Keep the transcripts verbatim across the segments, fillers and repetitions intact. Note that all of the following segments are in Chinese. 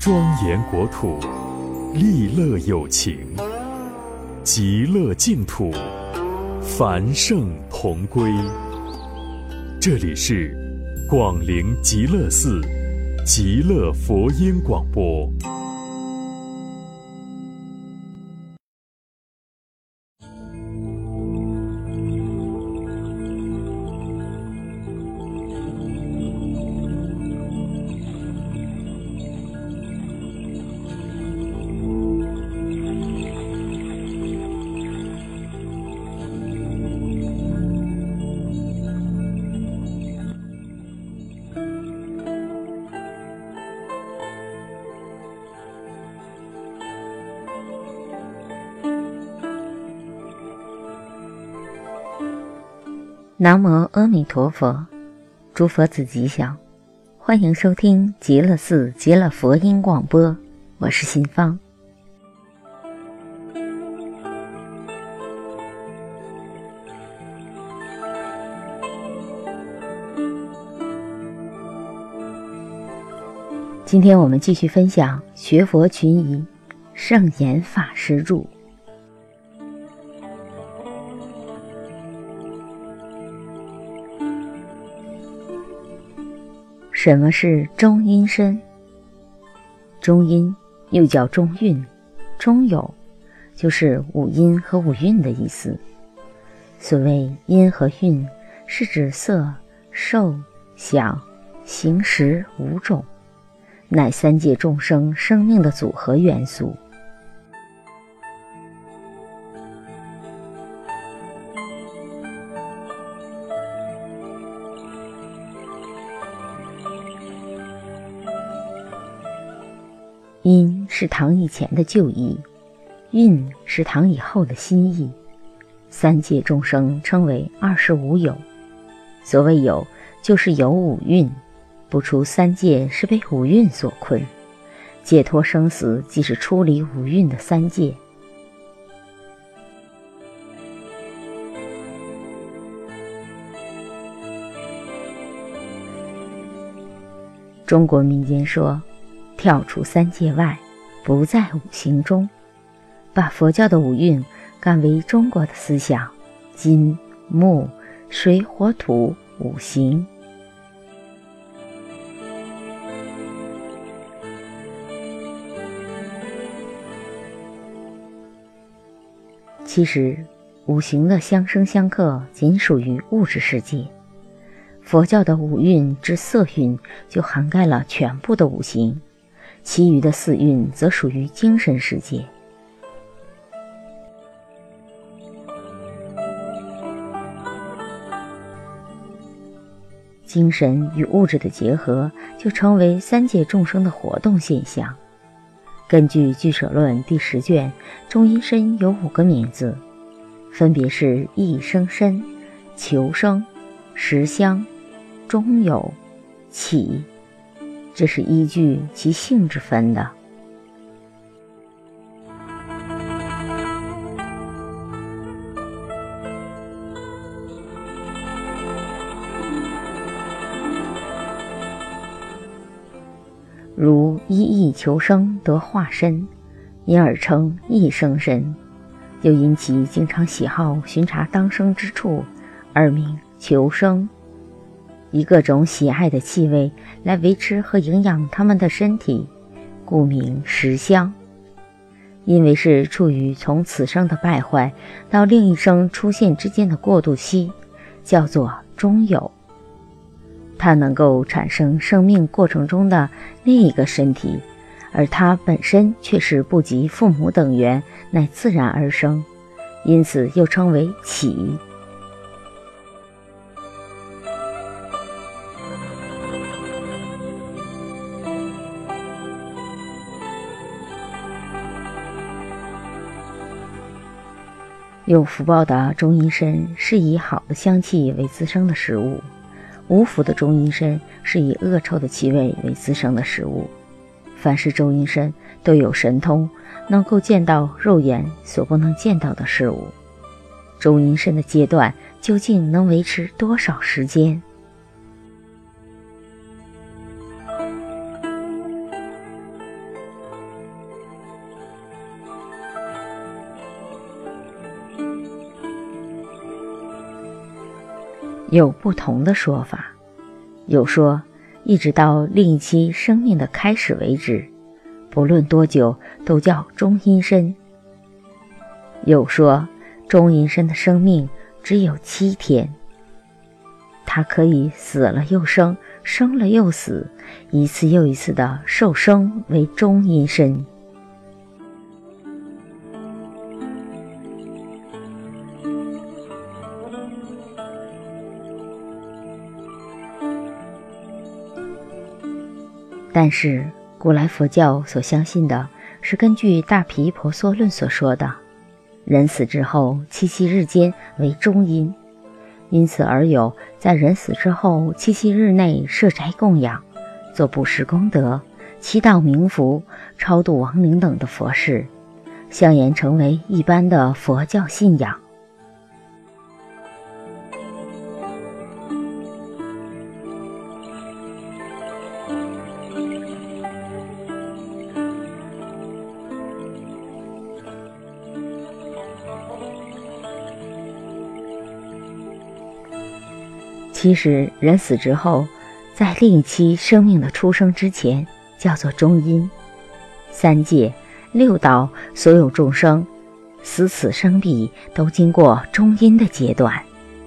庄严国土，利乐有情，极乐净土，繁盛同归。这里是广陵极乐寺极乐佛音广播。 南无阿弥陀佛，诸佛子吉祥，欢迎收听极乐寺极乐佛音广播，我是心芳。今天我们继续分享学佛群疑圣严法师著。什么是中阴身？中阴又叫中韵、中有，就是五阴和五蕴的意思。所谓阴和韵，是指色、受、想、行识五种，乃三界众生生命的组合元素。阴是唐以前的旧义，韵是唐以后的新义。三界众生称为二十五有。所谓有，就是有五蕴，不出三界是被五蕴所困，解脱生死即是出离五蕴的三界。中国民间说，跳出三界外，不在五行中，把佛教的五蕴干为中国的思想，金、木、水、火、土五行。其实五行的相生相克仅属于物质世界，佛教的五蕴之色蕴就涵盖了全部的五行，其余的四蕴则属于精神世界。精神与物质的结合，就成为三界众生的活动现象。根据《俱舍论》第十卷，中阴身有五个名字，分别是一生身、求生、实相、中有、起，这是依据其性质分的。如一意求生得化身，因而称一生身，又因其经常喜好巡查当生之处，而名求生，以各种喜爱的气味来维持和营养他们的身体，故名食香。因为是处于从此生的败坏到另一生出现之间的过渡期，叫做中有。它能够产生生命过程中的另一个身体，而它本身却是不及父母等缘，乃自然而生，因此又称为起。有福报的中阴身是以好的香气为滋生的食物，无福的中阴身是以恶臭的气味为滋生的食物。凡是中阴身都有神通，能够见到肉眼所不能见到的事物。中阴身的阶段究竟能维持多少时间？ 有不同的说法，有说一直到另一期生命的开始为止，不论多久都叫中阴身。有说中阴身的生命只有七天，它可以死了又生，生了又死，一次又一次的受生为中阴身。但是古来佛教所相信的是根据大毗婆娑论所说的，人死之后七七日间为中阴，因此而有在人死之后七七日内设斋供养，做布施功德，祈祷冥福，超度亡灵等的佛事，相沿成为一般的佛教信仰。其实人死之后，在另一期生命的出生之前叫做中阴。三界六道所有众生死此生彼都经过中阴的阶段。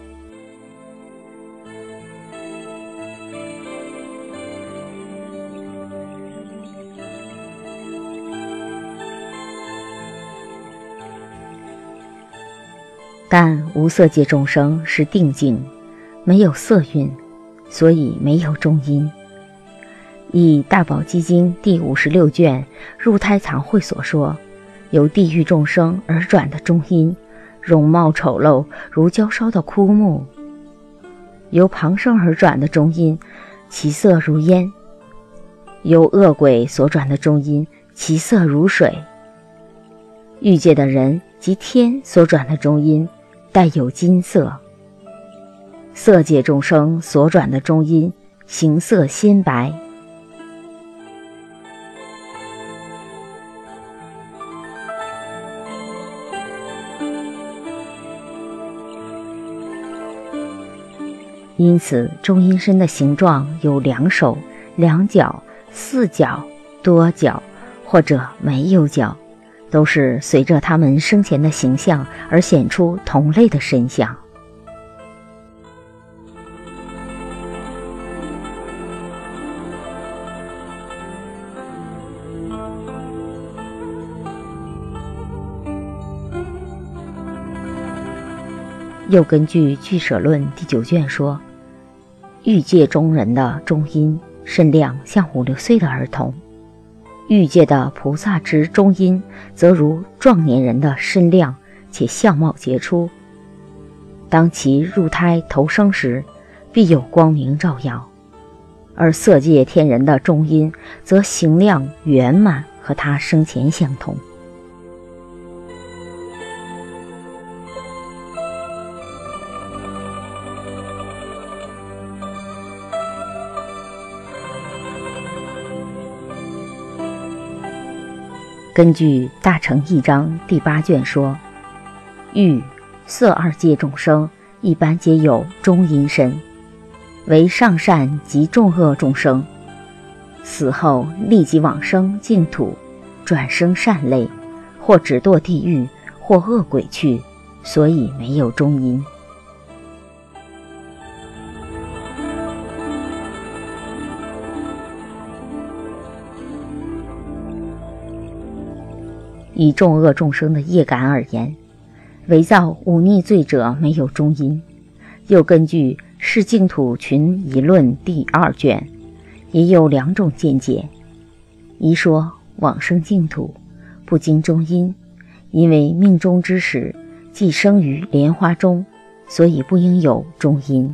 但无色界众生是定境，没有色蕴，所以没有中阴。以大宝积经第五十六卷入胎藏会所说，由地狱众生而转的中阴，容貌丑陋如焦烧的枯木；由旁生而转的中阴，其色如烟；由恶鬼所转的中阴，其色如水；欲界的人及天所转的中阴，带有金色；色界众生所转的中阴，形色鲜白。因此中阴身的形状有两手、两脚、四脚、多脚，或者没有脚，都是随着他们生前的形象而显出同类的身相。又根据俱舍论第九卷说，欲界中人的中阴身量像五六岁的儿童，欲界的菩萨之中阴则如壮年人的身量，且相貌杰出。当其入胎投生时，必有光明照耀。而色界天人的中阴则形量圆满，和他生前相同。根据大乘义章第八卷说，欲、色二界众生一般皆有中阴身，为上善及众恶众生，死后立即往生净土，转生善类，或只堕地狱，或恶鬼去，所以没有中阴。以众恶众生的业感而言，伪造忤逆罪者没有中阴。又根据《是净土群疑论》第二卷，也有两种见解。一说往生净土不经中阴，因为命中之时既生于莲花中，所以不应有中阴。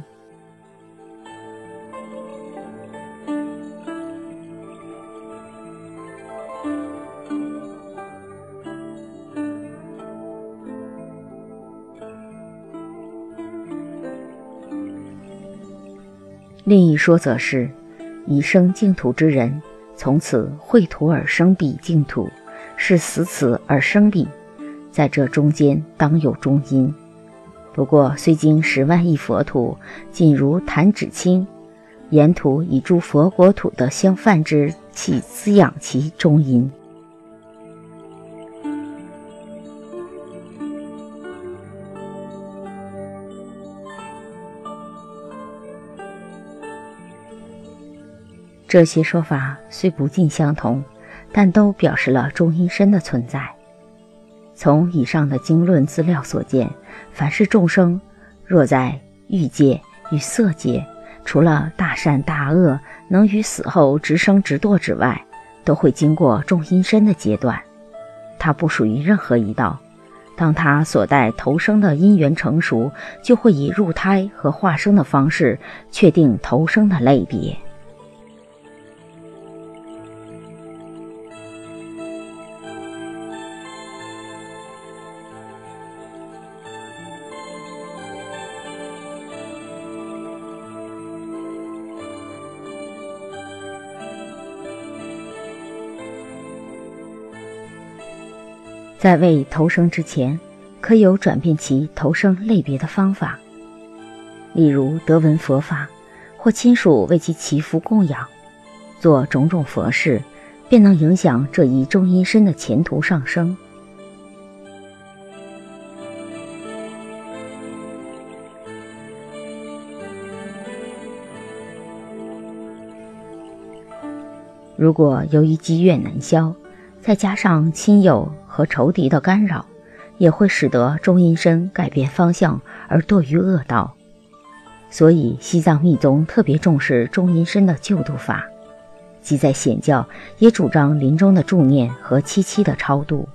另一说则是，已生净土之人，从此秽土而生彼净土，是死此而生彼，在这中间当有中阴， 不过虽经十万亿佛土，仅如弹指轻，沿途以诸佛国土的相泛之气滋养其中阴。这些说法虽不尽相同，但都表示了中阴身的存在。从以上的经论资料所见，凡是众生若在欲界与色界，除了大善大恶能于死后直生直堕之外，都会经过中阴身的阶段。它不属于任何一道，当它所带投生的因缘成熟，就会以入胎和化生的方式确定投生的类别。在未投生之前，可有转变其投生类别的方法，例如得闻佛法，或亲属为其祈福供养，做种种佛事，便能影响这一中阴身的前途上升。如果由于积怨难消，再加上亲友和仇敌的干扰，也会使得中阴身改变方向而堕于恶道。所以西藏密宗特别重视中阴身的救度法，即在显教也主张临终的助念和七七的超度。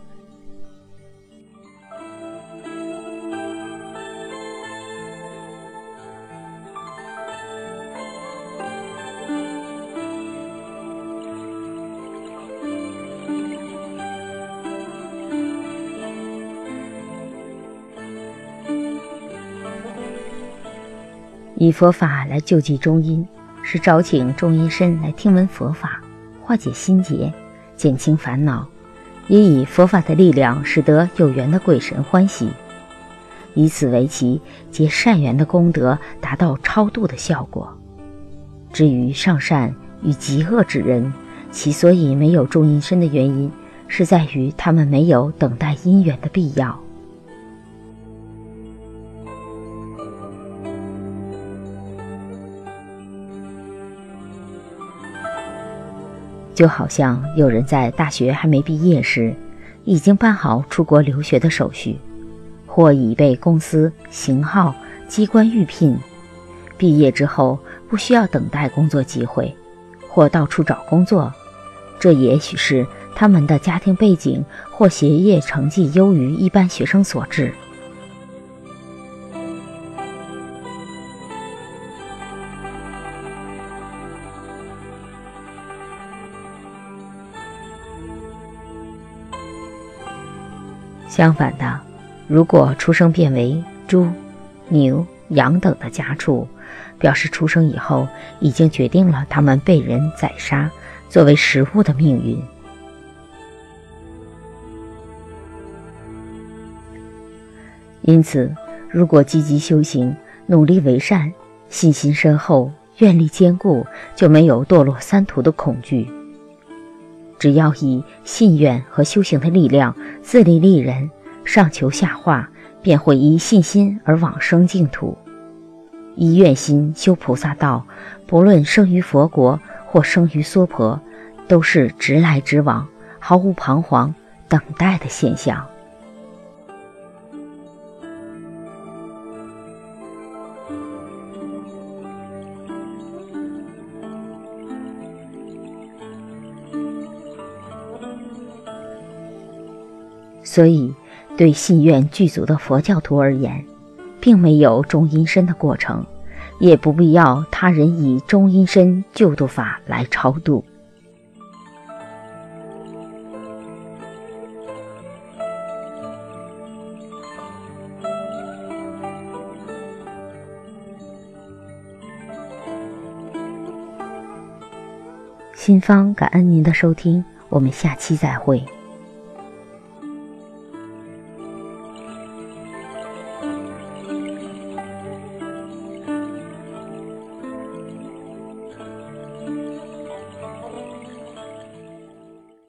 以佛法来救济中阴，是招请中阴身来听闻佛法，化解心结，减轻烦恼，也以佛法的力量使得有缘的鬼神欢喜，以此为其结善缘的功德，达到超度的效果。至于上善与极恶之人，其所以没有中阴身的原因，是在于他们没有等待因缘的必要。就好像有人在大学还没毕业时，已经办好出国留学的手续，或已被公司、行号、机关预聘，毕业之后不需要等待工作机会，或到处找工作，这也许是他们的家庭背景或学业成绩优于一般学生所致。相反的，如果出生变为猪、牛、羊等的家畜，表示出生以后已经决定了他们被人宰杀作为食物的命运。因此，如果积极修行，努力为善，信心深厚，愿力坚固，就没有堕落三途的恐惧。只要以信愿和修行的力量自利利人，上求下化，便会依信心而往生净土。依愿心修菩萨道，不论生于佛国或生于娑婆，都是直来直往，毫无彷徨等待的现象。所以对信愿具足的佛教徒而言，并没有中阴身的过程，也不必要他人以中阴身救度法来超度。心方感恩您的收听，我们下期再会。